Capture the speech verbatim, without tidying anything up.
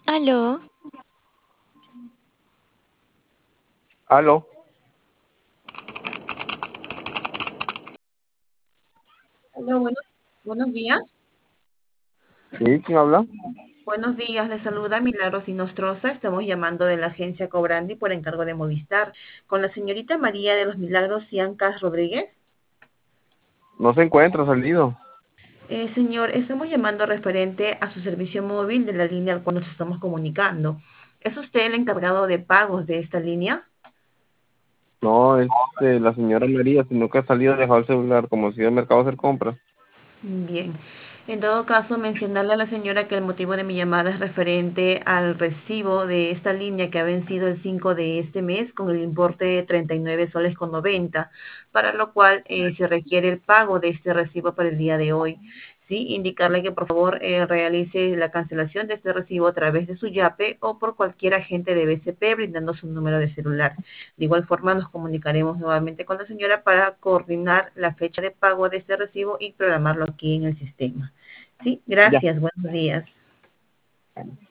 Aló, Aló, Hola, buenos, buenos días. ¿sí? ¿Quién habla? Buenos días, les saluda Milagros Inostroza. Estamos llamando de la agencia Cobrandi por encargo de Movistar. Con la señorita María de los Milagros Ciancas Rodríguez. No se encuentra salido. Eh, señor, estamos llamando referente a su servicio móvil de la línea al cual nos estamos comunicando. ¿Es usted el encargado de pagos de esta línea? No, es eh, la señora María, sino que ha salido, ha dejado el celular, como si iba al mercado a hacer compras. Bien. En todo caso, mencionarle a la señora que el motivo de mi llamada es referente al recibo de esta línea que ha vencido el cinco de este mes con el importe de treinta y nueve soles con noventa, para lo cual eh, se requiere el pago de este recibo para el día de hoy. Sí, indicarle que por favor eh, realice la cancelación de este recibo a través de su YAPE o por cualquier agente de B C P brindando su número de celular. De igual forma, nos comunicaremos nuevamente con la señora para coordinar la fecha de pago de este recibo y programarlo aquí en el sistema. Sí, Ya. gracias. Buenos días.